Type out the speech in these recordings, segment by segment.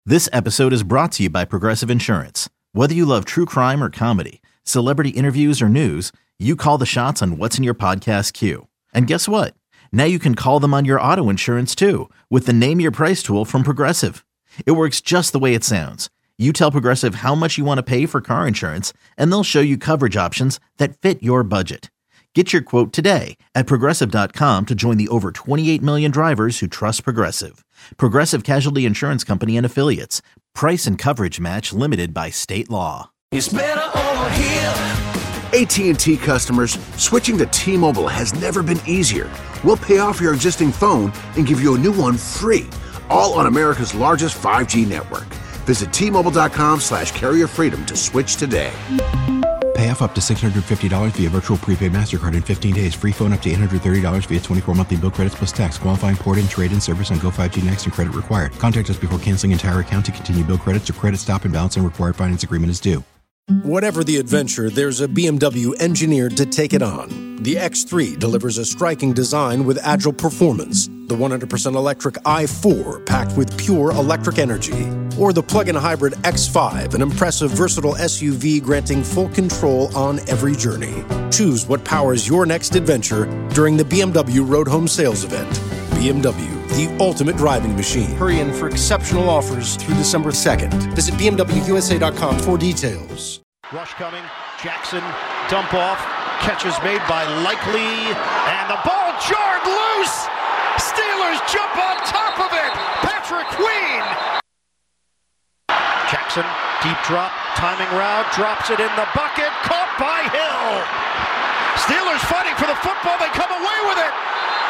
This episode is brought to you by Progressive Insurance. Whether you love true crime or comedy, celebrity interviews or news, you call the shots on what's in your podcast queue. And guess what? Now you can call them on your auto insurance too with the Name Your Price tool from Progressive. It works just the way it sounds. You tell Progressive how much you want to pay for car insurance, and they'll show you coverage options that fit your budget. Get your quote today at Progressive.com to join the over 28 million drivers who trust Progressive. Progressive Casualty Insurance Company and Affiliates. Price and coverage match limited by state law. It's better over here. AT&T customers, switching to T-Mobile has never been easier. We'll pay off your existing phone and give you a new one free, all on America's largest 5G network. Visit T-Mobile.com/carrier freedom to switch today. Pay off up to $650 via virtual prepaid MasterCard in 15 days. Free phone up to $830 via 24 monthly bill credits plus tax. Qualifying port-in, trade-in service on Go 5G Next and credit required. Contact us before canceling entire account to continue bill credits or credit stop and balance and required finance agreement is due. Whatever the adventure, there's a BMW engineered to take it on. The X3 delivers a striking design with agile performance. The 100% electric i4 packed with pure electric energy. Or the plug-in hybrid X5, an impressive versatile SUV granting full control on every journey. Choose what powers your next adventure during the BMW Road Home Sales Event. BMW, the ultimate driving machine. Hurry in for exceptional offers through December 2nd. Visit BMWUSA.com for details. Rush coming, Jackson, dump off, catch is made by Likely, and the ball jarred loose! Steelers jump on top of it! Patrick Queen! Jackson, deep drop, timing route, drops it in the bucket, caught by Hill! Steelers fighting for the football, they come away with it!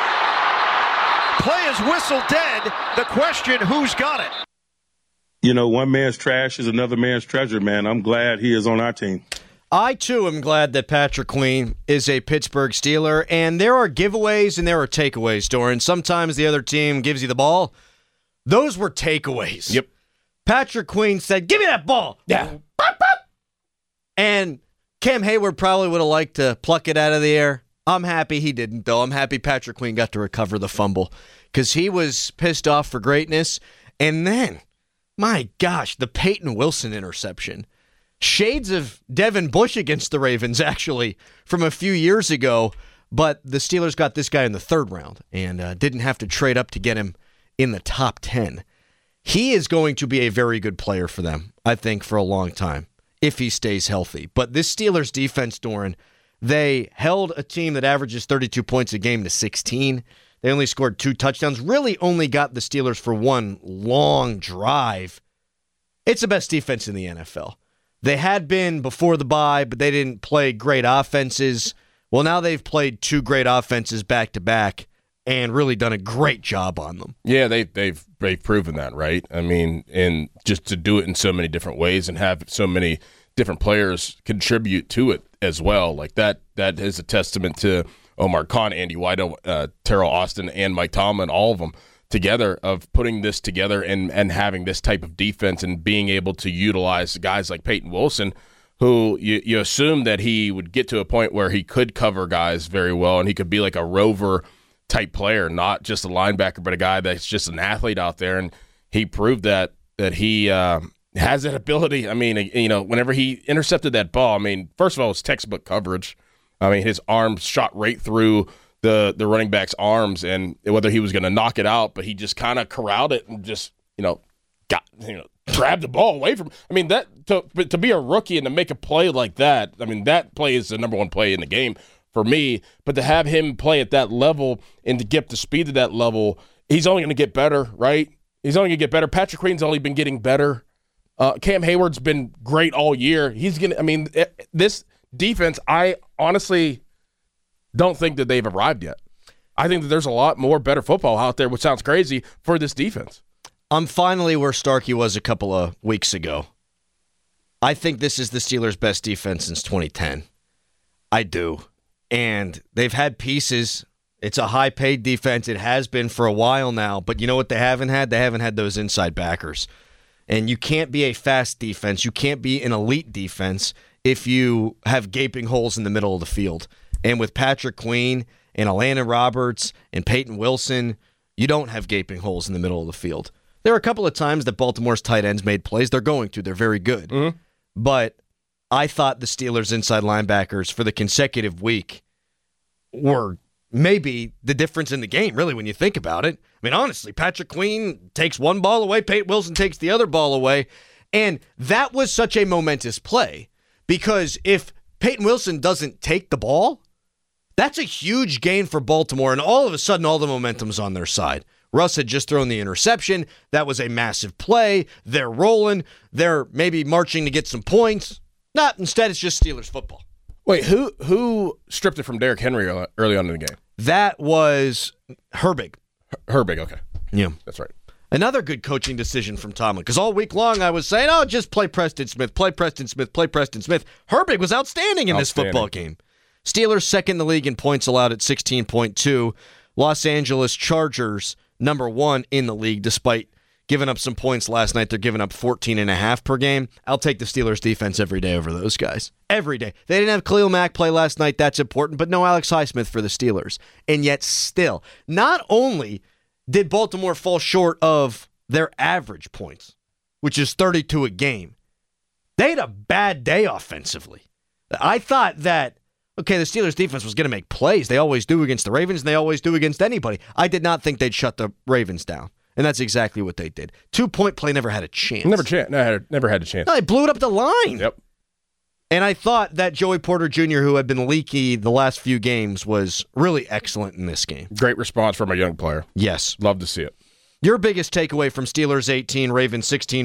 Play is whistled dead, the question, who's got it? You know, one man's trash is another man's treasure, man. I'm glad he is on our team. I, too, am glad that Patrick Queen is a Pittsburgh Steeler, and there are giveaways and there are takeaways, Doran. Sometimes the other team gives you the ball. Those were takeaways. Yep. Patrick Queen said, give me that ball. Yeah. And Cam Hayward probably would have liked to pluck it out of the air. I'm happy he didn't, though. I'm happy Patrick Queen got to recover the fumble because he was pissed off for greatness. And then, my gosh, the Peyton Wilson interception. Shades of Devin Bush against the Ravens, actually, from a few years ago. But the Steelers got this guy in the third round and didn't have to trade up to get him in the top 10. He is going to be a very good player for them, I think, for a long time, if he stays healthy. But this Steelers defense, Doran, they held a team that averages 32 points a game to 16. They only scored 2 touchdowns, really only got the Steelers for one long drive. It's the best defense in the NFL. They had been before the bye, but they didn't play great offenses. Well, now they've played 2 great offenses back-to-back and really done a great job on them. Yeah, they've proven that, right? I mean, and just to do it in so many different ways and have so many different players contribute to it as well. Like that is a testament to Omar Khan, Andy White, Terrell Austin, and Mike Tomlin, all of them together, of putting this together and having this type of defense and being able to utilize guys like Peyton Wilson, who you assume that he would get to a point where he could cover guys very well and he could be like a rover type player, not just a linebacker, but a guy that's just an athlete out there. And he proved that he has that ability. I mean, you know, whenever he intercepted that ball, I mean, first of all, it's textbook coverage. I mean, his arm shot right through the running back's arms, and whether he was going to knock it out, but he just kind of corralled it and just, grabbed the ball away from him. I mean, that to be a rookie and to make a play like that, I mean, that play is the number one play in the game for me. But to have him play at that level and to get the speed to that level, he's only going to get better, right? He's only going to get better. Patrick Queen's only been getting better. Cam Hayward's been great all year. This defense, I honestly don't think that they've arrived yet. I think that there's a lot more better football out there, which sounds crazy, for this defense. I'm finally where Starkey was a couple of weeks ago. I think this is the Steelers' best defense since 2010. I do. And they've had pieces. It's a high-paid defense. It has been for a while now. But you know what they haven't had? They haven't had those inside backers. And you can't be a fast defense. You can't be an elite defense if you have gaping holes in the middle of the field. And with Patrick Queen and Alana Roberts and Peyton Wilson, you don't have gaping holes in the middle of the field. There are a couple of times that Baltimore's tight ends made plays. They're going to. They're very good. Mm-hmm. But I thought the Steelers' inside linebackers for the consecutive week were maybe the difference in the game, really, when you think about it. I mean, honestly, Patrick Queen takes one ball away, Peyton Wilson takes the other ball away, and that was such a momentous play because if Peyton Wilson doesn't take the ball, that's a huge gain for Baltimore, and all of a sudden, all the momentum's on their side. Russ had just thrown the interception. That was a massive play. They're rolling. They're maybe marching to get some points. Instead, it's just Steelers football. Wait, who stripped it from Derrick Henry early on in the game? That was Herbig. Herbig, okay. Yeah. That's right. Another good coaching decision from Tomlin, because all week long I was saying, just play Preston Smith, play Preston Smith, play Preston Smith. Herbig was outstanding in this football game. Steelers second in the league in points allowed at 16.2. Los Angeles Chargers number 1 in the league, despite giving up some points last night. They're giving up 14.5 per game. I'll take the Steelers defense every day over those guys. Every day. They didn't have Khalil Mack play last night. That's important, but no Alex Highsmith for the Steelers. And yet still, not only did Baltimore fall short of their average points, which is 32 a game, they had a bad day offensively. I thought that, okay, the Steelers defense was going to make plays. They always do against the Ravens, and they always do against anybody. I did not think they'd shut the Ravens down, and that's exactly what they did. 2-point play never had a chance. Never had a chance. No, they blew it up the line. Yep. And I thought that Joey Porter Jr., who had been leaky the last few games, was really excellent in this game. Great response from a young player. Yes. Love to see it. Your biggest takeaway from Steelers 18, Ravens 16,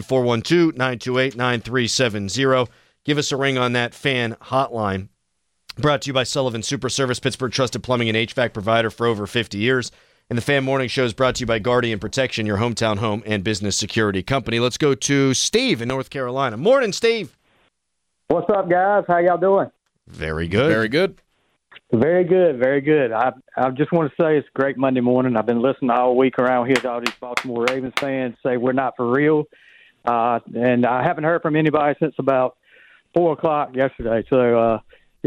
412-928-9370. Give us a ring on that fan hotline. Brought to you by Sullivan Super Service, Pittsburgh trusted plumbing and HVAC provider for over 50 years. And the Fan Morning Show is brought to you by Guardian Protection, your hometown home and business security company. Let's go to Steve in North Carolina. Morning, Steve. What's up, guys? How y'all doing? Very good. Very good. Very good, very good. I just want to say it's a great Monday morning. I've been listening all week around here to all these Baltimore Ravens fans say we're not for real. And I haven't heard from anybody since about 4 o'clock yesterday. So,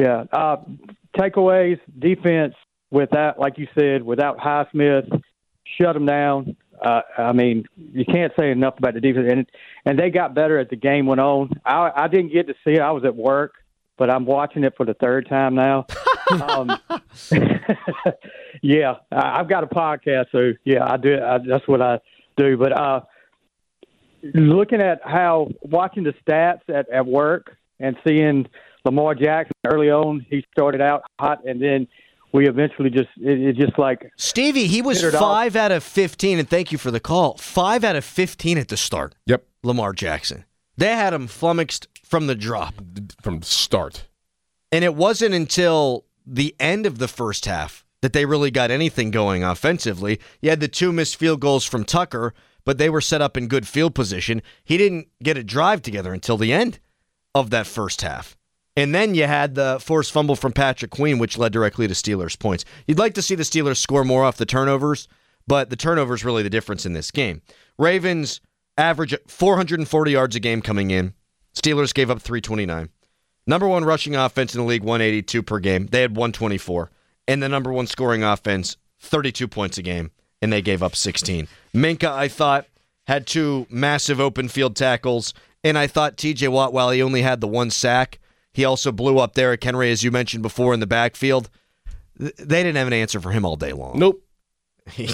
takeaways, defense, without, like you said, without Highsmith, shut them down. I mean, you can't say enough about the defense. And they got better as the game went on. I didn't get to see it. I was at work, but I'm watching it for the third time now. Yeah, I've got a podcast, so yeah, I do. That's what I do. But looking at watching the stats at work and seeing Lamar Jackson early on, he started out hot, and then we eventually just like Stevie, he was 5 out of 15, and thank you for the call. 5 out of 15 at the start. Yep. Lamar Jackson. They had him flummoxed from the drop. From the start. And it wasn't until the end of the first half that they really got anything going offensively. You had the 2 missed field goals from Tucker, but they were set up in good field position. He didn't get a drive together until the end of that first half. And then you had the forced fumble from Patrick Queen, which led directly to Steelers points. You'd like to see the Steelers score more off the turnovers, but the turnovers really the difference in this game. Ravens average 440 yards a game coming in. Steelers gave up 329. Number 1 rushing offense in the league, 182 per game. They had 124. And the number 1 scoring offense, 32 points a game, and they gave up 16. Minkah, I thought, had 2 massive open field tackles, and I thought TJ Watt, while he only had the 1 sack, he also blew up Derrick Henry, as you mentioned before, in the backfield. They didn't have an answer for him all day long. Nope. He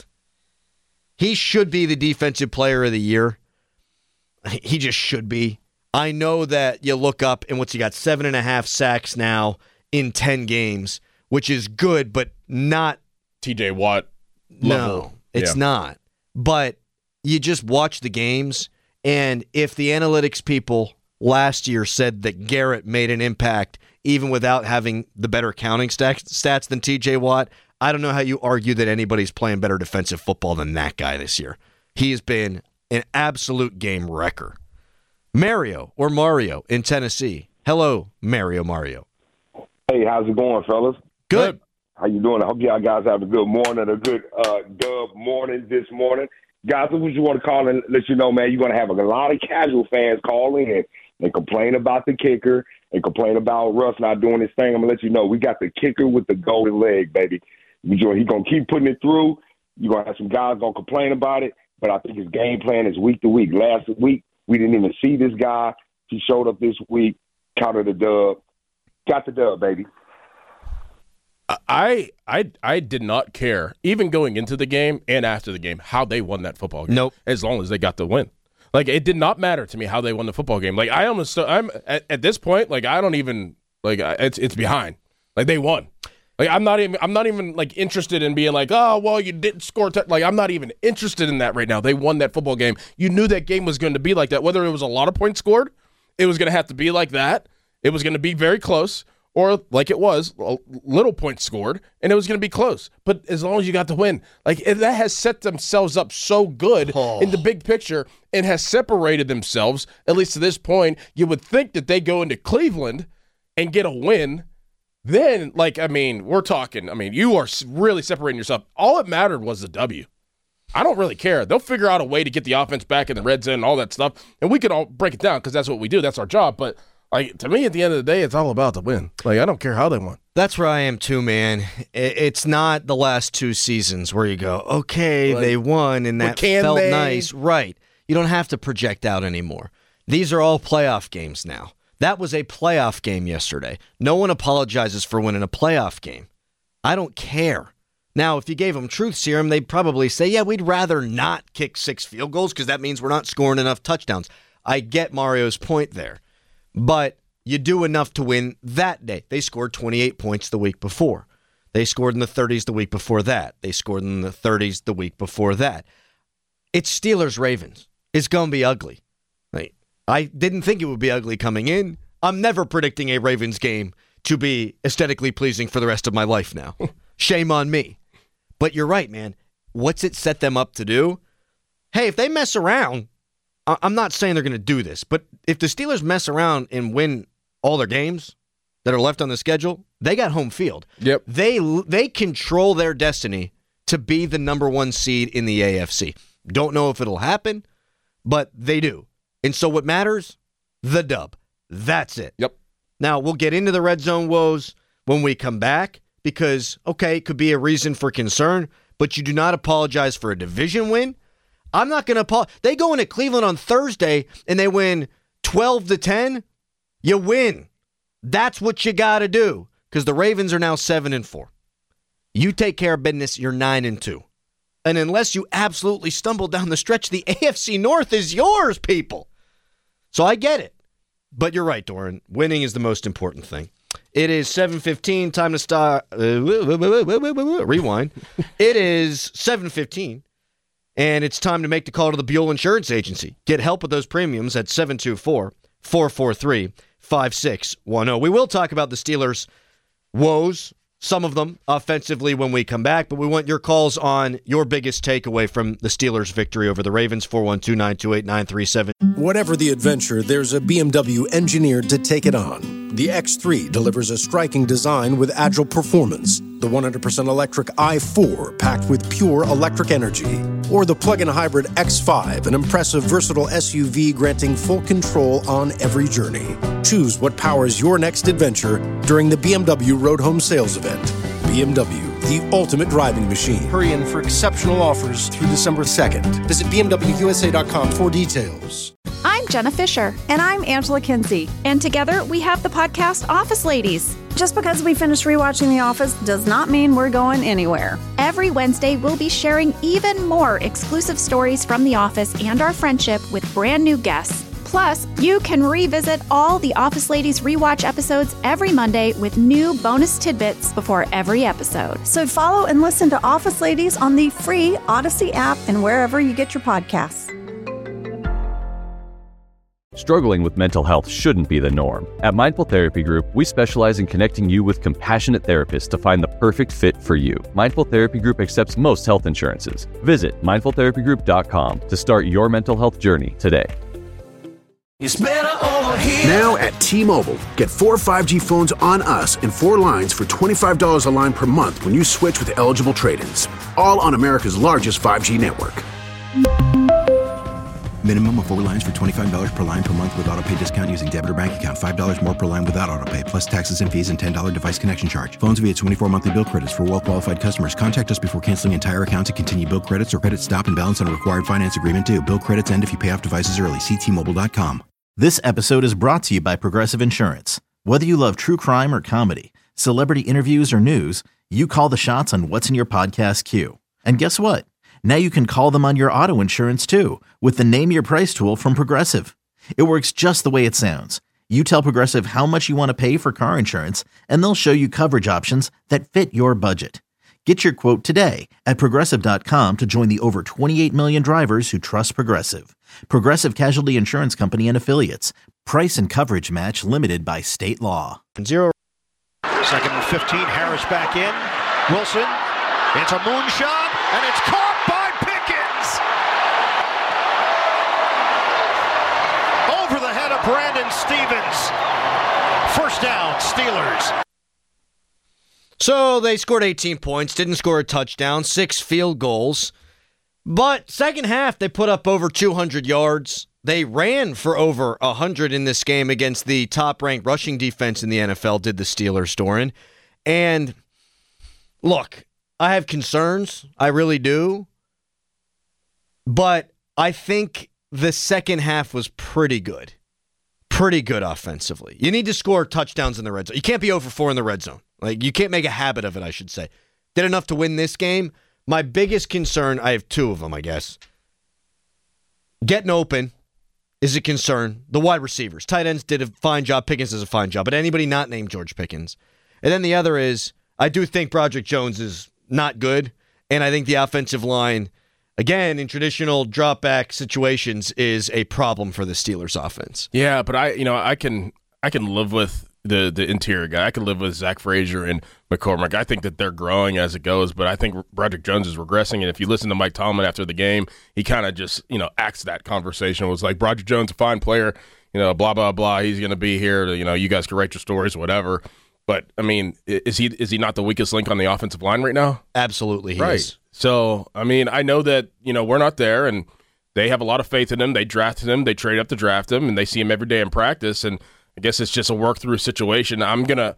should be the defensive player of the year. He just should be. I know that you look up and what's he got, 7.5 sacks now in 10 games, which is good, but not TJ Watt level. No, it's not. But you just watch the games, and if the analytics people last year said that Garrett made an impact even without having the better counting stats than TJ Watt, I don't know how you argue that anybody's playing better defensive football than that guy this year. He's been an absolute game wrecker. Mario in Tennessee. Hello, Mario. Hey, how's it going, fellas? Good. How you doing? I hope y'all guys have a good morning, a good dub morning this morning. Guys, I just want to call and let you know, man, you're going to have a lot of casual fans call in and complain about the kicker and complain about Russ not doing his thing. I'm going to let you know, we got the kicker with the golden leg, baby. He's going to keep putting it through. You're going to have some guys going to complain about it. but I think his game plan is week to week. Last week, we didn't even see this guy. He showed up this week, counted the dub. Got the dub, baby. I did not care, even going into the game and after the game, how they won that football game. Nope. As long as they got the win. Like, it did not matter to me how they won the football game. Like, I'm at this point, like, I don't even, like, it's behind. Like, they won. Like, I'm not even like interested in being like, oh, well, you didn't score. Like, I'm not even interested in that right now. They won that football game. You knew that game was going to be like that. Whether it was a lot of points scored, it was going to have to be like that. It was going to be very close, or like it was, a little points scored, and it was going to be close. But as long as you got the win, like, that has set themselves up so good in the big picture and has separated themselves, at least to this point. You would think that they go into Cleveland and get a win. Then, like, I mean, we're talking, I mean, you are really separating yourself. All that mattered was the W. I don't really care. They'll figure out a way to get the offense back in the red zone and all that stuff, and we can all break it down because that's what we do. That's our job. But, like, to me, at the end of the day, it's all about the win. Like, I don't care how they won. That's where I am too, man. It's not the last two seasons where you go, okay, like, they won, and that felt nice. Right. You don't have to project out anymore. These are all playoff games now. That was a playoff game yesterday. No one apologizes for winning a playoff game. I don't care. Now, if you gave them truth serum, they'd probably say, yeah, we'd rather not kick 6 field goals because that means we're not scoring enough touchdowns. I get Mario's point there. But you do enough to win that day. They scored 28 points the week before. They scored in the 30s the week before that. They scored in the 30s the week before that. It's Steelers-Ravens. It's going to be ugly. I didn't think it would be ugly coming in. I'm never predicting a Ravens game to be aesthetically pleasing for the rest of my life now. Shame on me. But you're right, man. What's it set them up to do? Hey, if they mess around, I'm not saying they're going to do this, but if the Steelers mess around and win all their games that are left on the schedule, they got home field. Yep. They control their destiny to be the number 1 seed in the AFC. Don't know if it'll happen, but they do. And so what matters? The dub. That's it. Yep. Now, we'll get into the red zone woes when we come back because, okay, it could be a reason for concern, but you do not apologize for a division win. I'm not going to apologize. They go into Cleveland on Thursday and they win 12-10. You win. That's what you got to do because the Ravens are now 7-4. You take care of business, you're 9-2. And unless you absolutely stumble down the stretch, the AFC North is yours, people. So I get it. But you're right, Doran. Winning is the most important thing. It is 7:15. Time to start. Rewind. It is 7:15. And it's time to make the call to the Buell Insurance Agency. Get help with those premiums at 724-443-5610. We will talk about the Steelers' woes, some of them offensively when we come back, but we want your calls on your biggest takeaway from the Steelers' victory over the Ravens, 412-928-937. Whatever the adventure, there's a BMW engineered to take it on. The X3 delivers a striking design with agile performance. The 100% electric i4 packed with pure electric energy. Or the plug-in hybrid X5, an impressive, versatile SUV granting full control on every journey. Choose what powers your next adventure during the BMW Road Home Sales Event. BMW, the ultimate driving machine. Hurry in for exceptional offers through December 2nd. Visit BMWUSA.com for details. I'm Jenna Fisher. And I'm Angela Kinsey. And together we have the podcast Office Ladies. Just because we finished rewatching The Office does not mean we're going anywhere. Every Wednesday, we'll be sharing even more exclusive stories from The Office and our friendship with brand new guests. Plus, you can revisit all the Office Ladies rewatch episodes every Monday with new bonus tidbits before every episode. So follow and listen to Office Ladies on the free Odyssey app and wherever you get your podcasts. Struggling with mental health shouldn't be the norm. At Mindful Therapy Group, we specialize in connecting you with compassionate therapists to find the perfect fit for you. Mindful Therapy Group accepts most health insurances. Visit mindfultherapygroup.com to start your mental health journey today. It's better over here. Now at T-Mobile, get 4 5G phones on us and 4 lines for $25 a line per month when you switch with eligible trade-ins. All on America's largest 5G network. Minimum of 4 lines for $25 per line per month with auto pay discount using debit or bank account. $5 more per line without auto pay, plus taxes and fees and $10 device connection charge. Phones via 24 monthly bill credits for well-qualified customers. Contact us before canceling entire account to continue bill credits or credit stop and balance on a required finance agreement due. Bill credits end if you pay off devices early. See T-Mobile.com. This episode is brought to you by Progressive Insurance. Whether you love true crime or comedy, celebrity interviews or news, you call the shots on what's in your podcast queue. And guess what? Now you can call them on your auto insurance too with the Name Your Price tool from Progressive. It works just the way it sounds. You tell Progressive how much you want to pay for car insurance, and they'll show you coverage options that fit your budget. Get your quote today at Progressive.com to join the over 28 million drivers who trust Progressive. Progressive Casualty Insurance Company and Affiliates. Price and coverage match limited by state law. 0. Second and 15, Harris back in. Wilson, it's a moonshot, and it's caught by Pickens! Over the head of Brandon Stevens. First down, Steelers. So they scored 18 points, didn't score a touchdown, 6 field goals. But second half, they put up over 200 yards. They ran for over 100 in this game against the top-ranked rushing defense in the NFL, did the Steelers, Doran. And look, I have concerns. I really do. But I think the second half was pretty good. Pretty good offensively. You need to score touchdowns in the red zone. You can't be 0-for-4 in the red zone. Like, you can't make a habit of it, I should say. Did enough to win this game. My biggest concern, I have 2 of them, I guess. Getting open is a concern. The wide receivers. Tight ends did a fine job. Pickens does a fine job. But anybody not named George Pickens. And then the other is, I do think Broderick Jones is not good. And I think the offensive line, again, in traditional drop-back situations, is a problem for the Steelers offense. Yeah, but I can live with the interior guy. I can live with Zach Frazier and McCormick. I think that they're growing as it goes, but I think Broderick Jones is regressing. And if you listen to Mike Tomlin after the game, he kind of just, axed that conversation. It was like, Broderick Jones, a fine player, blah, blah, blah. He's going to be here. You guys can write your stories, whatever. But, I mean, is he not the weakest link on the offensive line right now? Absolutely he right. is. So, I mean, I know that, we're not there, and they have a lot of faith in him. They drafted him. They trade up to draft him, and they see him every day in practice. And I guess it's just a work through situation. I'm gonna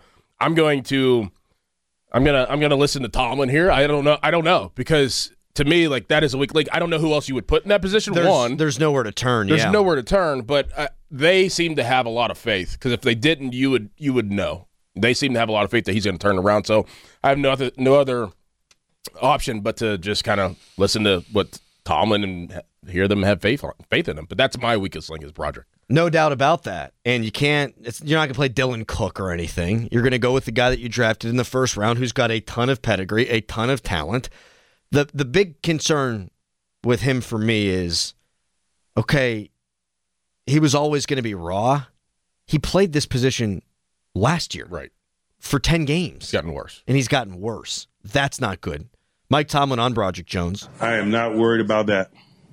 listen to Tomlin here. I don't know because to me, like, that is a weak link. I don't know who else you would put in that position. There's nowhere to turn. There's nowhere to turn, but they seem to have a lot of faith because if they didn't, you would know. They seem to have a lot of faith that he's going to turn around. So I have no other option but to just kind of listen to what Tomlin and hear them have faith in him. But that's my weakest link is Broderick. No doubt about that. And you're not going to play Dylan Cook or anything. You're going to go with the guy that you drafted in the first round who's got a ton of pedigree, a ton of talent. The big concern with him for me is, okay, he was always going to be raw. He played this position last year. Right. For 10 games. He's gotten worse. And he's gotten worse. That's not good. Mike Tomlin on Broderick Jones. I am not worried about that.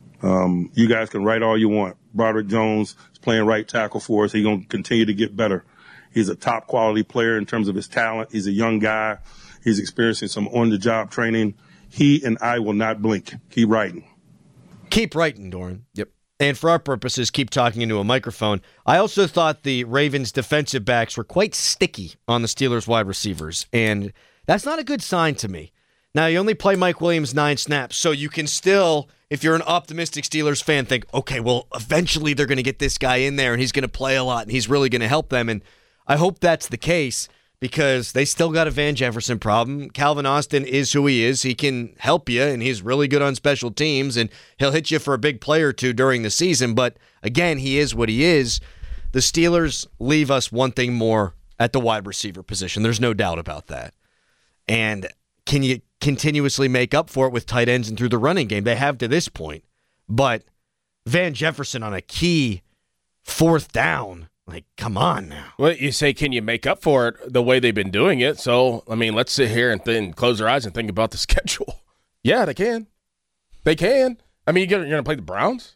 You guys can write all you want. Broderick Jones is playing right tackle for us. He's going to continue to get better. He's a top quality player in terms of his talent. He's a young guy. He's experiencing some on-the-job training. He and I will not blink. Keep writing. Keep writing, Doran. Yep. And for our purposes, keep talking into a microphone. I also thought the Ravens' defensive backs were quite sticky on the Steelers' wide receivers, and that's not a good sign to me. Now, you only play Mike Williams 9 snaps, so you can still, if you're an optimistic Steelers fan, think, okay, well, eventually they're going to get this guy in there, and he's going to play a lot, and he's really going to help them. And I hope that's the case because they still got a Van Jefferson problem. Calvin Austin is who he is. He can help you, and he's really good on special teams, and he'll hit you for a big play or two during the season. But, again, he is what he is. The Steelers leave us wanting more at the wide receiver position. There's no doubt about that. And can you continuously make up for it with tight ends and through the running game? They have to this point. But Van Jefferson on a key 4th down, like, come on now. Well, you say, can you make up for it the way they've been doing it? So, I mean, let's sit here and then close our eyes and think about the schedule. Yeah, they can. They can. I mean, you're going to play the Browns?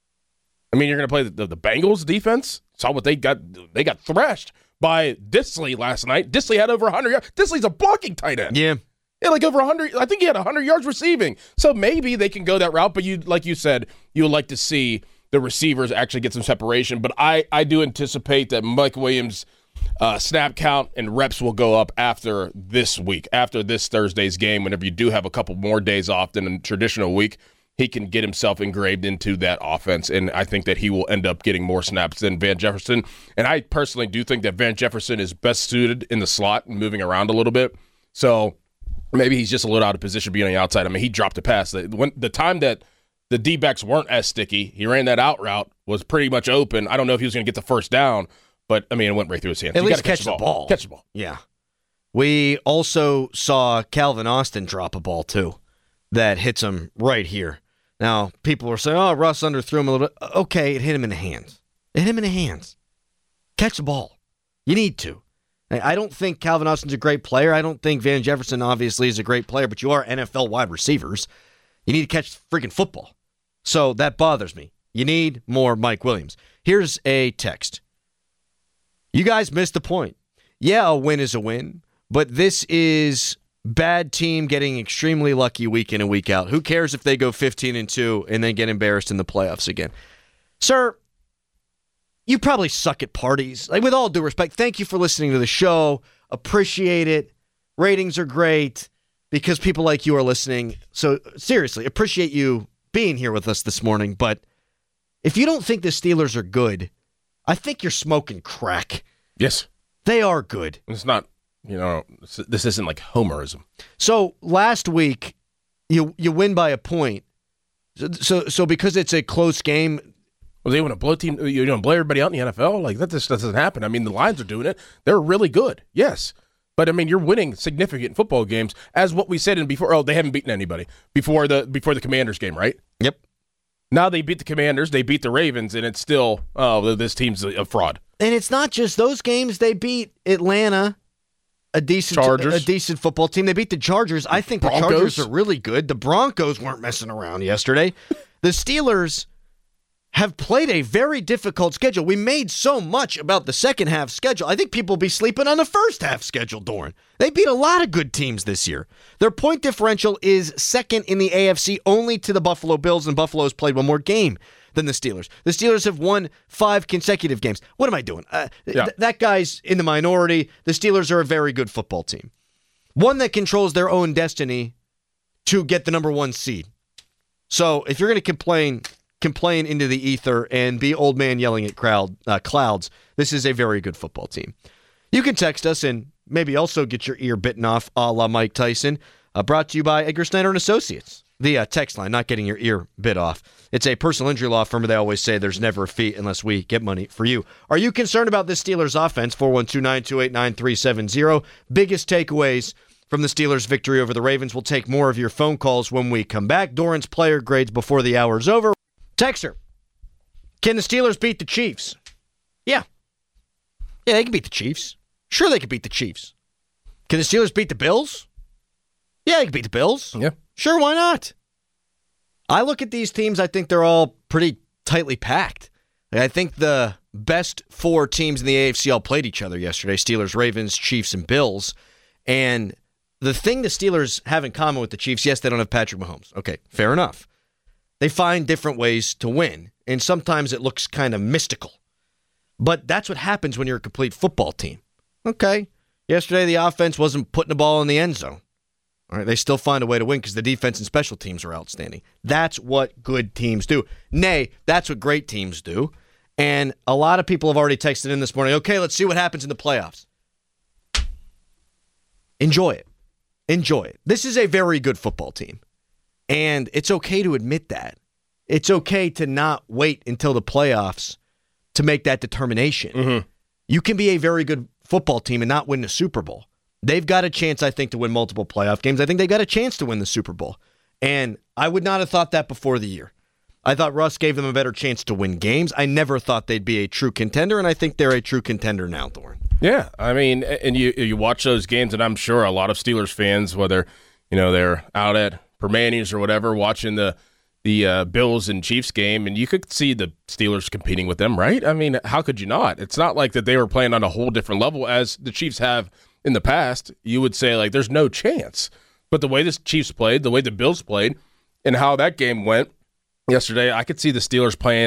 I mean, you're going to play the Bengals defense? Saw what they got. They got thrashed by Disley last night. Disley had over 100 yards. Disley's a blocking tight end. Yeah. Yeah, like over 100. I think he had 100 yards receiving. So maybe they can go that route. But like you said, you would like to see the receivers actually get some separation. But I do anticipate that Mike Williams' snap count and reps will go up after this week, after this Thursday's game. Whenever you do have a couple more days off than a traditional week, he can get himself engraved into that offense, and I think that he will end up getting more snaps than Van Jefferson. And I personally do think that Van Jefferson is best suited in the slot and moving around a little bit. So maybe he's just a little out of position being on the outside. I mean, he dropped a pass. When the time that the D-backs weren't as sticky, he ran that out route, was pretty much open. I don't know if he was going to get the first down, but, I mean, it went right through his hands. At least catch the ball. Catch the ball. Yeah. We also saw Calvin Austin drop a ball, too, that hits him right here. Now, people are saying, oh, Russ underthrew him a little bit. Okay, it hit him in the hands. It hit him in the hands. Catch the ball. You need to. I don't think Calvin Austin's a great player. I don't think Van Jefferson obviously is a great player, but you are NFL wide receivers. You need to catch freaking football. So that bothers me. You need more Mike Williams. Here's a text. You guys missed the point. Yeah, a win is a win, but this is bad team getting extremely lucky week in and week out. Who cares if they go 15-2 and then get embarrassed in the playoffs again? Sir, you probably suck at parties. Like, with all due respect, thank you for listening to the show. Appreciate it. Ratings are great because people like you are listening. So seriously, appreciate you being here with us this morning. But if you don't think the Steelers are good, I think you're smoking crack. Yes. They are good. It's not, this isn't like homerism. So last week, you win by a point. So because it's a close game. Well, they want to blow team, blow everybody out in the NFL? Like, that just doesn't happen. I mean, the Lions are doing it. They're really good. Yes. But, I mean, you're winning significant football games, as what we said in before. Oh, they haven't beaten anybody before the Commanders game, right? Yep. Now they beat the Commanders, they beat the Ravens, and it's still, this team's a fraud. And it's not just those games. They beat Atlanta, a decent football team. They beat the Chargers. I think the Chargers are really good. The Broncos weren't messing around yesterday. The Steelers have played a very difficult schedule. We made so much about the second half schedule. I think people will be sleeping on the first half schedule, Doran. They beat a lot of good teams this year. Their point differential is second in the AFC only to the Buffalo Bills, and Buffalo's played one more game than the Steelers. The Steelers have won 5 consecutive games. What am I doing? That guy's in the minority. The Steelers are a very good football team. One that controls their own destiny to get the number 1 seed. So if you're going to complain into the ether and be old man yelling at clouds, this is a very good football team. You can text us and maybe also get your ear bitten off a la Mike Tyson. Brought to you by Edgar Snyder & Associates. The text line, not getting your ear bit off. It's a personal injury law firm. They always say there's never a fee unless we get money for you. Are you concerned about this Steelers offense? 412-928-9370. Biggest takeaways from the Steelers' victory over the Ravens. We'll take more of your phone calls when we come back. Doran's player grades before the hour's over. Texter, can the Steelers beat the Chiefs? Yeah. Yeah, they can beat the Chiefs. Sure, they can beat the Chiefs. Can the Steelers beat the Bills? Yeah, they can beat the Bills. Yeah. Sure, why not? I look at these teams, I think they're all pretty tightly packed. I think the best 4 teams in the AFC all played each other yesterday. Steelers, Ravens, Chiefs, and Bills. And the thing the Steelers have in common with the Chiefs, yes, they don't have Patrick Mahomes. Okay, fair enough. They find different ways to win, and sometimes it looks kind of mystical. But that's what happens when you're a complete football team. Okay, yesterday the offense wasn't putting the ball in the end zone. All right, they still find a way to win because the defense and special teams are outstanding. That's what good teams do. Nay, that's what great teams do. And a lot of people have already texted in this morning, okay, let's see what happens in the playoffs. Enjoy it. Enjoy it. This is a very good football team. And it's okay to admit that. It's okay to not wait until the playoffs to make that determination. Mm-hmm. You can be a very good football team and not win the Super Bowl. They've got a chance, I think, to win multiple playoff games. I think they got a chance to win the Super Bowl. And I would not have thought that before the year. I thought Russ gave them a better chance to win games. I never thought they'd be a true contender, and I think they're a true contender now, Doran. Yeah, I mean, and you watch those games, and I'm sure a lot of Steelers fans, whether they're out at Permanis or whatever, watching the Bills and Chiefs game, and you could see the Steelers competing with them, right? I mean, how could you not? It's not like that they were playing on a whole different level as the Chiefs have in the past. You would say, like, there's no chance. But the way the Chiefs played, the way the Bills played, and how that game went yesterday, I could see the Steelers playing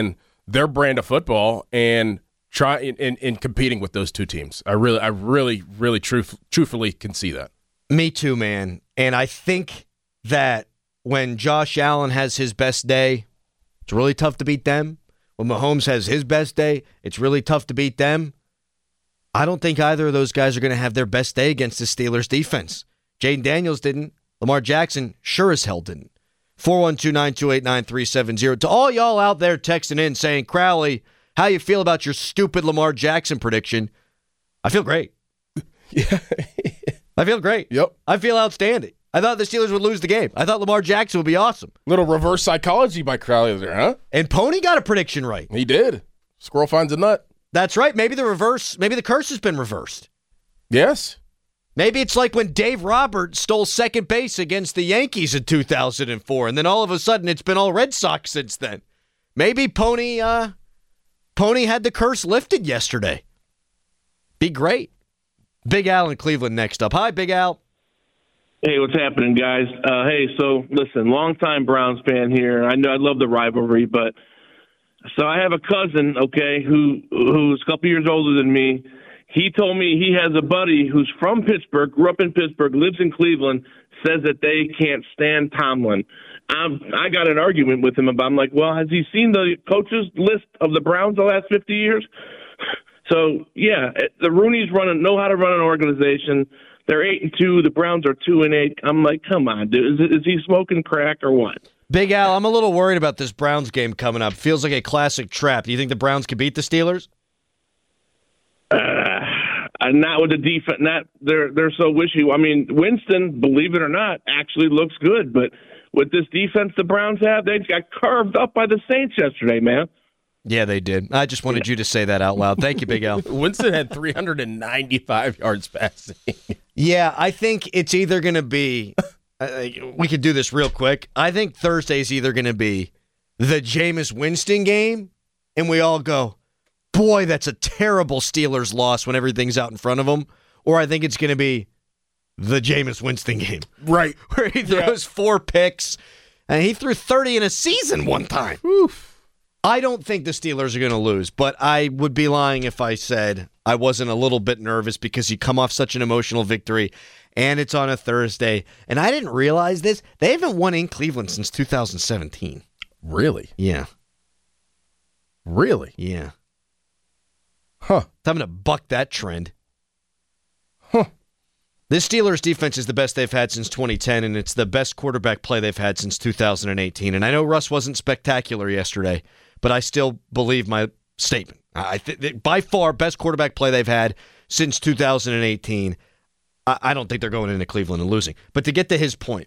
their brand of football and try in competing with those two teams. I really truthfully can see that. Me too, man. And I think that when Josh Allen has his best day, it's really tough to beat them. When Mahomes has his best day, it's really tough to beat them. I don't think either of those guys are going to have their best day against the Steelers defense. Jaden Daniels didn't. Lamar Jackson sure as hell didn't. 412-928-9370. To all y'all out there texting in saying, Crowley, how you feel about your stupid Lamar Jackson prediction? I feel great. Yeah. I feel great. Yep. I feel outstanding. I thought the Steelers would lose the game. I thought Lamar Jackson would be awesome. Little reverse psychology by Crowley there, huh? And Pony got a prediction right. He did. Squirrel finds a nut. That's right. Maybe the curse has been reversed. Yes. Maybe it's like when Dave Roberts stole second base against the Yankees in 2004, and then all of a sudden it's been all Red Sox since then. Maybe Pony had the curse lifted yesterday. Be great. Big Al in Cleveland next up. Hi, Big Al. Hey, what's happening, guys? Hey, so listen, longtime Browns fan here. I know I love the rivalry, but so I have a cousin, okay, who's a couple years older than me. He told me he has a buddy who's from Pittsburgh, grew up in Pittsburgh, lives in Cleveland, says that they can't stand Tomlin. I got an argument with him about. I'm like, well, has he seen the coaches list of the Browns the last 50 years? So yeah, the Rooney's know how to run an organization. They're 8-2. The Browns are 2-8. I'm like, come on, dude, is he smoking crack or what? Big Al, I'm a little worried about this Browns game coming up. Feels like a classic trap. Do you think the Browns could beat the Steelers? Not with the defense. They're so wishy. I mean, Winston, believe it or not, actually looks good. But with this defense the Browns have, they got carved up by the Saints yesterday, man. Yeah, they did. I just wanted you to say that out loud. Thank you, Big Al. Winston had 395 yards passing. Yeah, I think it's either going to be we could do this real quick. I think Thursday's either going to be the Jameis Winston game, and we all go, boy, that's a terrible Steelers loss when everything's out in front of them. Or I think it's going to be the Jameis Winston game. Right. Where he throws 4 picks, and he threw 30 in a season one time. Oof. I don't think the Steelers are going to lose, but I would be lying if I said I wasn't a little bit nervous because you come off such an emotional victory, and it's on a Thursday. And I didn't realize this. They haven't won in Cleveland since 2017. Really? Yeah. Really? Yeah. Huh. I'm going to buck that trend. Huh. This Steelers defense is the best they've had since 2010, and it's the best quarterback play they've had since 2018. And I know Russ wasn't spectacular yesterday, but I still believe my statement. By far, best quarterback play they've had since 2018. I don't think they're going into Cleveland and losing. But to get to his point,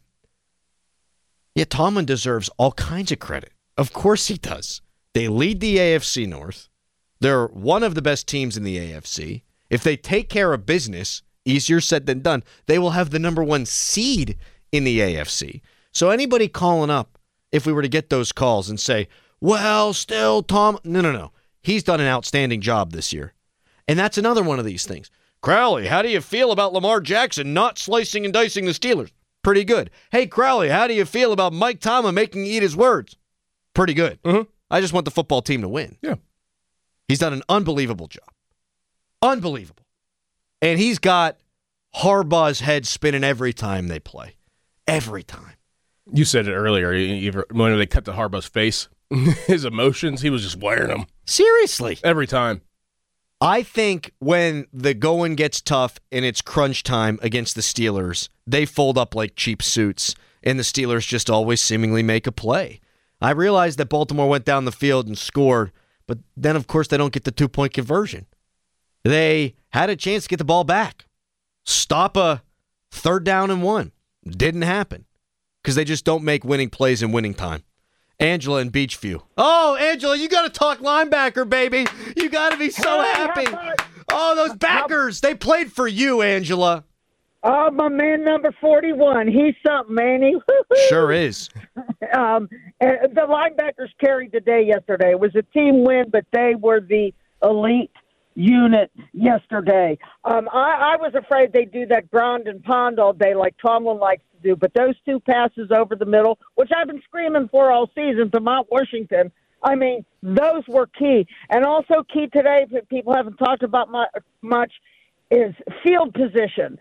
yeah, Tomlin deserves all kinds of credit. Of course he does. They lead the AFC North. They're one of the best teams in the AFC. If they take care of business, easier said than done, they will have the number 1 seed in the AFC. So anybody calling up, if we were to get those calls and say, well, still, Tom, no. He's done an outstanding job this year. And that's another one of these things. Crowley, how do you feel about Lamar Jackson not slicing and dicing the Steelers? Pretty good. Hey, Crowley, how do you feel about Mike Tomlin making you eat his words? Pretty good. Mm-hmm. I just want the football team to win. Yeah. He's done an unbelievable job. Unbelievable. And he's got Harbaugh's head spinning every time they play. Every time. You said it earlier. When they cut to Harbaugh's face, his emotions, he was just wearing them. Seriously. Every time. I think when the going gets tough and it's crunch time against the Steelers, they fold up like cheap suits, and the Steelers just always seemingly make a play. I realized that Baltimore went down the field and scored, but then, of course, they don't get the 2-point conversion. They had a chance to get the ball back. Stop a 3rd down and 1. Didn't happen because they just don't make winning plays in winning time. Angela in Beachview. Oh, Angela, you got to talk linebacker, baby. You got to be so happy. Oh, those backers. They played for you, Angela. Oh, my man, number 41. He's something, ain't he? Sure is. And the linebackers carried the day yesterday. It was a team win, but they were the elite unit yesterday. I was afraid they'd do that ground and pound all day like Tomlin likes to do, but those 2 passes over the middle, which I've been screaming for all season to Mount Washington, I mean, those were key. And also key today, that people haven't talked about much, is field position.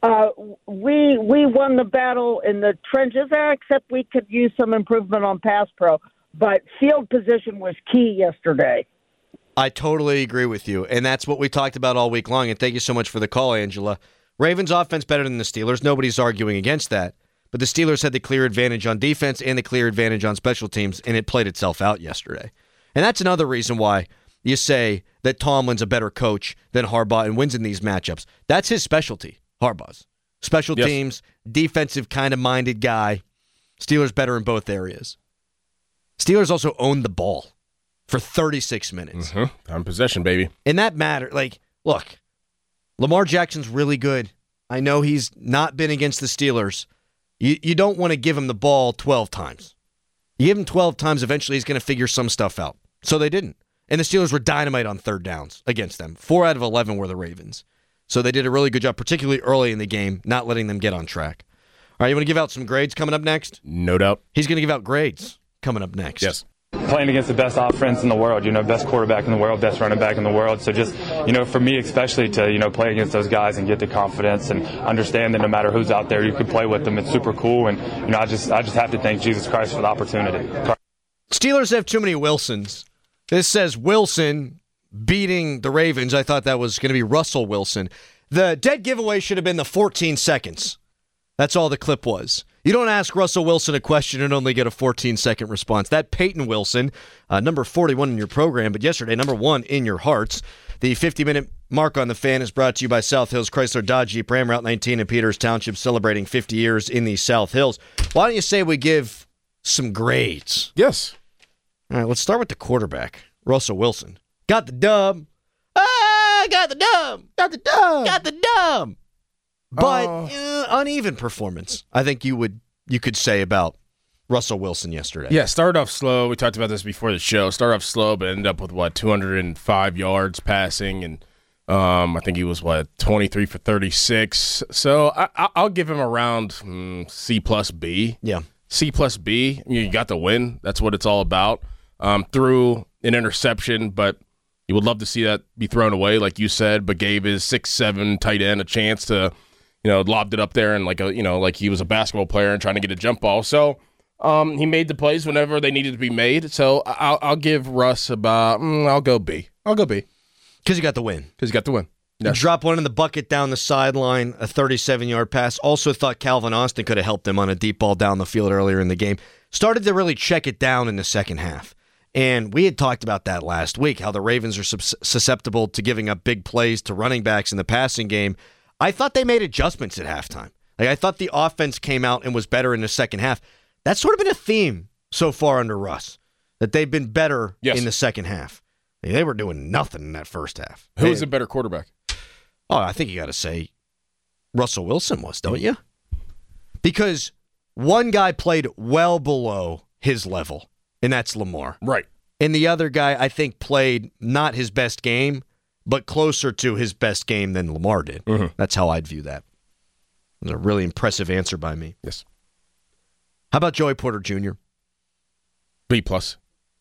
We won the battle in the trenches there, except we could use some improvement on pass pro. But field position was key yesterday. I totally agree with you, and that's what we talked about all week long, and thank you so much for the call, Angela. Ravens offense better than the Steelers. Nobody's arguing against that. But the Steelers had the clear advantage on defense and the clear advantage on special teams, and it played itself out yesterday. And that's another reason why you say that Tomlin's a better coach than Harbaugh and wins in these matchups. That's his specialty, Harbaugh's. Special teams, defensive kind of minded guy. Steelers better in both areas. Steelers also owned the ball for 36 minutes. Time possession, baby. And that mattered. Like, look, Lamar Jackson's really good. I know he's not been against the Steelers. You don't want to give him the ball 12 times. You give him 12 times, eventually he's going to figure some stuff out. So they didn't. And the Steelers were dynamite on third downs against them. 4 out of 11 were the Ravens. So they did a really good job, particularly early in the game, not letting them get on track. All right, you want to give out some grades coming up next? No doubt. He's going to give out grades coming up next. Yes. Playing against the best offense in the world, best quarterback in the world, best running back in the world. So just, for me especially to, play against those guys and get the confidence and understand that no matter who's out there, you can play with them. It's super cool. And, I just have to thank Jesus Christ for the opportunity. Steelers have too many Wilsons. This says Wilson beating the Ravens. I thought that was going to be Russell Wilson. The dead giveaway should have been the 14 seconds. That's all the clip was. You don't ask Russell Wilson a question and only get a 14-second response. That Peyton Wilson, number 41 in your program, but yesterday, number 1 in your hearts. The 50-minute mark on the Fan is brought to you by South Hills Chrysler Dodge Jeep Ram, Route 19 in Peters Township, celebrating 50 years in the South Hills. Why don't you say we give some grades? Yes. All right, let's start with the quarterback, Russell Wilson. Got the dub. Got the dub. Got the dub. Got the dub. But uneven performance, I think you could say about Russell Wilson yesterday. Yeah, started off slow. We talked about this before the show. Started off slow, but ended up with, 205 yards passing, and I think he was, 23 for 36. So I'll give him around C plus B. Yeah. C plus B. You got the win. That's what it's all about. Threw an interception, but you would love to see that be thrown away, like you said, but gave his 6'7" tight end a chance to lobbed it up there and like he was a basketball player and trying to get a jump ball. So he made the plays whenever they needed to be made. So I'll give Russ about I'll go B. Because you got the win. Yeah. Drop one in the bucket down the sideline, a 37-yard pass. Also thought Calvin Austin could have helped him on a deep ball down the field earlier in the game. Started to really check it down in the second half. And we had talked about that last week, how the Ravens are susceptible to giving up big plays to running backs in the passing game. I thought they made adjustments at halftime. I thought the offense came out and was better in the second half. That's sort of been a theme so far under Russ, that they've been better in the second half. They were doing nothing in that first half. Who was a better quarterback? Oh, I think you got to say Russell Wilson was, don't you? Because one guy played well below his level, and that's Lamar. Right. And the other guy, I think, played not his best game, but closer to his best game than Lamar did. Mm-hmm. That's how I'd view that. It was a really impressive answer by me. Yes. How about Joey Porter Jr.? B plus.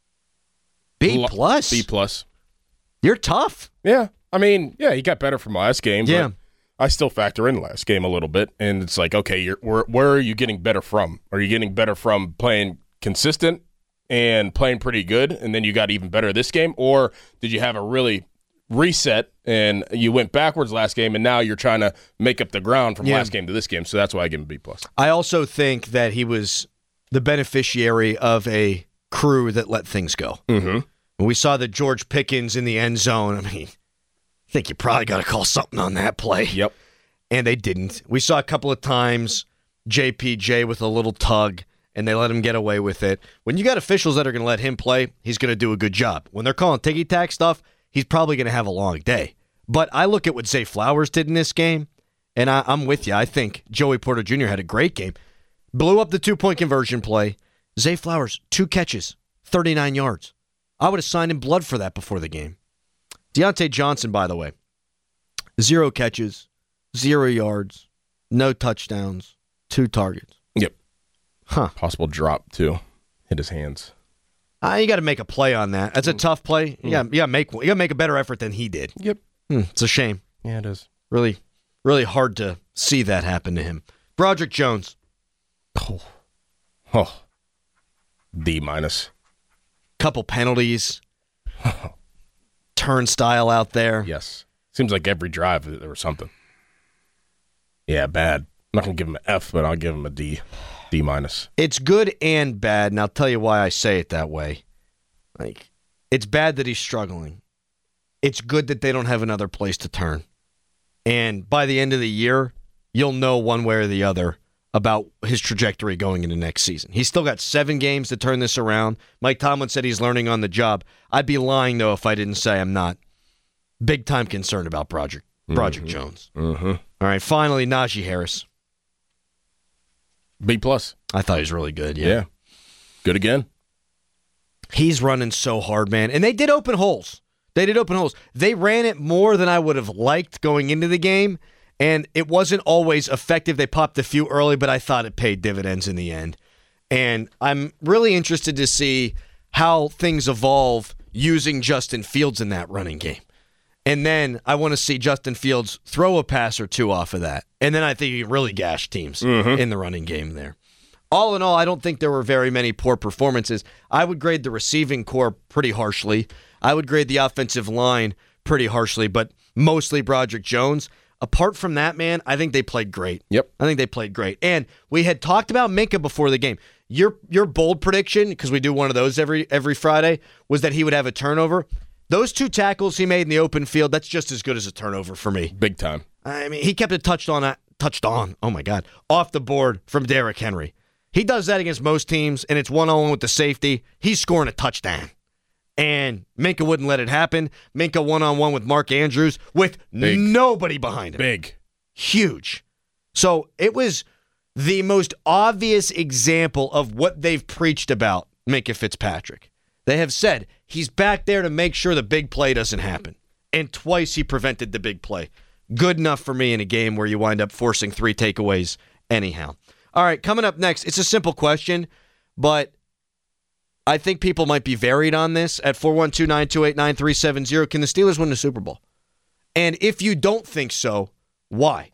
B plus? B plus. You're tough. Yeah. I mean, he got better from last game. Yeah. But I still factor in last game a little bit. And it's like, okay, where are you getting better from? Are you getting better from playing consistent and playing pretty good, and then you got even better this game? Or did you have a really reset and you went backwards last game, and now you're trying to make up the ground from last game to this game? So that's why I give him B plus. I also think that he was the beneficiary of a crew that let things go. Mm-hmm. When we saw the George Pickens in the end zone, I mean, I think you probably got to call something on that play. Yep. And they didn't. We saw a couple of times JPJ with a little tug, and they let him get away with it. When you got officials that are going to let him play, he's going to do a good job. When they're calling ticky-tack stuff, he's probably going to have a long day. But I look at what Zay Flowers did in this game, and I'm with you. I think Joey Porter Jr. had a great game. Blew up the 2-point conversion play. Zay Flowers, 2 catches, 39 yards. I would have signed in blood for that before the game. Deontay Johnson, by the way, 0 catches, 0 yards, no touchdowns, 2 targets. Yep. Huh. Possible drop, too. Hit his hands. You got to make a play on that. That's a tough play. You got to make one. You got to make a better effort than he did. Yep. It's a shame. Yeah, it is. Really, really hard to see that happen to him. Broderick Jones. D-. Couple penalties. Turnstile out there. Yes. Seems like every drive there was something. Yeah, bad. I'm not going to give him an F, but I'll give him a D. D-. It's good and bad, and I'll tell you why I say it that way. Like, it's bad that he's struggling. It's good that they don't have another place to turn. And by the end of the year, you'll know one way or the other about his trajectory going into next season. He's still got 7 games to turn this around. Mike Tomlin said he's learning on the job. I'd be lying, though, if I didn't say I'm not big-time concerned about Broderick Jones. Mm-hmm. All right, finally, Najee Harris. B+. I thought he was really good, yeah. Good again. He's running so hard, man. And they did open holes. They ran it more than I would have liked going into the game, and it wasn't always effective. They popped a few early, but I thought it paid dividends in the end. And I'm really interested to see how things evolve using Justin Fields in that running game. And then I want to see Justin Fields throw a pass or two off of that. And then I think he can really gash teams in the running game there. All in all, I don't think there were very many poor performances. I would grade the receiving core pretty harshly. I would grade the offensive line pretty harshly, but mostly Broderick Jones. Apart from that, man, I think they played great. Yep. I think they played great. And we had talked about Minkah before the game. Your bold prediction, because we do one of those every Friday, was that he would have a turnover. Those 2 tackles he made in the open field, that's just as good as a turnover for me. Big time. I mean, he kept it touched on, oh my God, off the board from Derrick Henry. He does that against most teams, and it's 1-on-1 with the safety. He's scoring a touchdown. And Minkah wouldn't let it happen. Minkah 1-on-1 with Mark Andrews with nobody behind him. Big. Huge. So it was the most obvious example of what they've preached about Minkah Fitzpatrick. They have said he's back there to make sure the big play doesn't happen. And twice he prevented the big play. Good enough for me in a game where you wind up forcing 3 takeaways anyhow. All right, coming up next, it's a simple question, but I think people might be varied on this at 412-928-9370. Can the Steelers win the Super Bowl? And if you don't think so, why?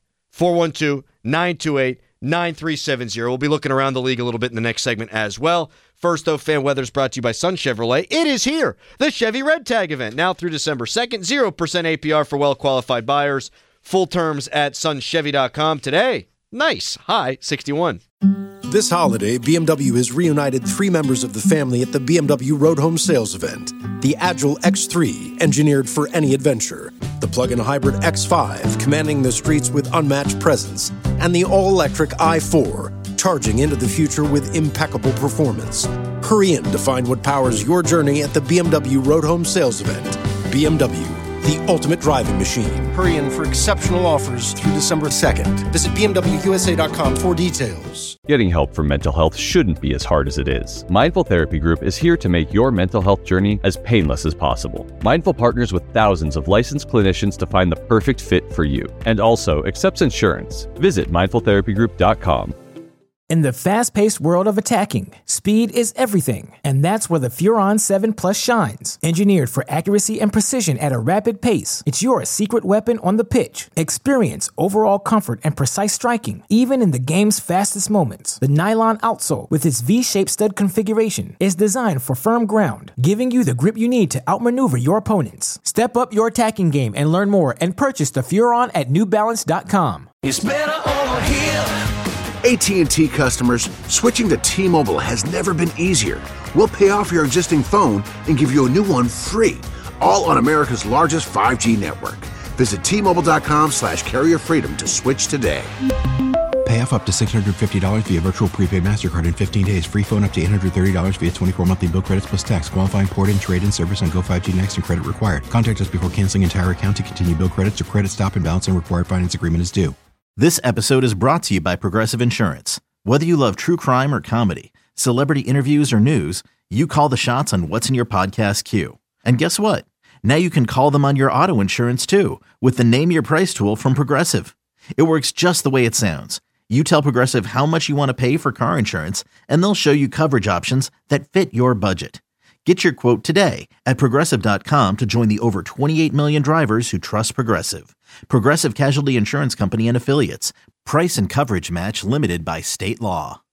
412-928-9370. We'll be looking around the league a little bit in the next segment as well. First, though, Fan Weather is brought to you by Sun Chevrolet. It is here, the Chevy Red Tag event, now through December 2nd. 0% APR for well-qualified buyers. Full terms at sunchevy.com today. Nice. High 61. This holiday, BMW has reunited 3 members of the family at the BMW Road Home Sales event. The Agile X3, engineered for any adventure. The plug-in hybrid X5, commanding the streets with unmatched presence. And the all-electric i4, charging into the future with impeccable performance. Hurry in to find what powers your journey at the BMW Road Home Sales event. BMW, the ultimate driving machine. Hurry in for exceptional offers through December 2nd. Visit BMWUSA.com for details. Getting help for mental health shouldn't be as hard as it is. Mindful Therapy Group is here to make your mental health journey as painless as possible. Mindful partners with thousands of licensed clinicians to find the perfect fit for you, and also accepts insurance. Visit mindfultherapygroup.com. In the fast-paced world of attacking, speed is everything, and that's where the Furon 7 Plus shines. Engineered for accuracy and precision at a rapid pace, it's your secret weapon on the pitch. Experience overall comfort and precise striking, even in the game's fastest moments. The nylon outsole, with its V-shaped stud configuration, is designed for firm ground, giving you the grip you need to outmaneuver your opponents. Step up your attacking game and learn more, and purchase the Furon at NewBalance.com. It's better over here. AT&T customers, switching to T-Mobile has never been easier. We'll pay off your existing phone and give you a new one free, all on America's largest 5G network. Visit T-Mobile.com/carrier freedom to switch today. Pay off up to $650 via virtual prepaid MasterCard in 15 days. Free phone up to $830 via 24 monthly bill credits plus tax. Qualifying port-in, trade-in service on Go5G Next and credit required. Contact us before canceling entire account to continue bill credits or credit stop and balance and required finance agreement is due. This episode is brought to you by Progressive Insurance. Whether you love true crime or comedy, celebrity interviews or news, you call the shots on what's in your podcast queue. And guess what? Now you can call them on your auto insurance too with the Name Your Price tool from Progressive. It works just the way it sounds. You tell Progressive how much you want to pay for car insurance, and they'll show you coverage options that fit your budget. Get your quote today at Progressive.com to join the over 28 million drivers who trust Progressive. Progressive Casualty Insurance Company and Affiliates. Price and coverage match limited by state law.